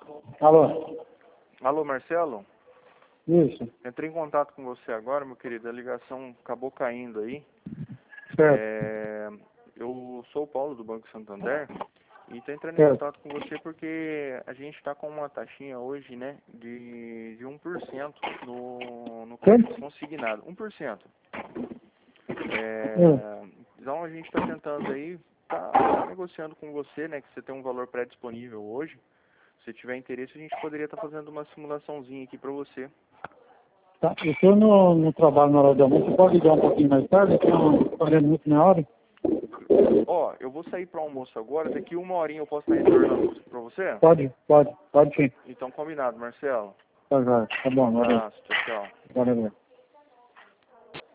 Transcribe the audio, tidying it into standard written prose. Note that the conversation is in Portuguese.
Alô? Alô, Marcelo? Isso, Entrei em contato com você agora, meu querido. A ligação acabou caindo aí. certo. Eu sou o Paulo do Banco Santander e estou entrando em Certo. contato com você porque a gente está com uma taxinha hoje, né, de 1% no crédito consignado. 1%. Então a gente está tentando aí, tá negociando com você, né, que você tem um valor pré-disponível hoje. Se tiver interesse, a gente poderia estar fazendo uma simulaçãozinha aqui para você. Tá. Eu estou no trabalho na hora do almoço. Você pode ligar um pouquinho mais tarde? Tem uns 40 minutos, meia hora? Ó, eu vou sair para o almoço agora. Daqui uma horinha eu posso estar retornando para você? Pode sim. Então, combinado, Marcelo. Tá bom, Um valeu. abraço, tchau, tchau. Valeu.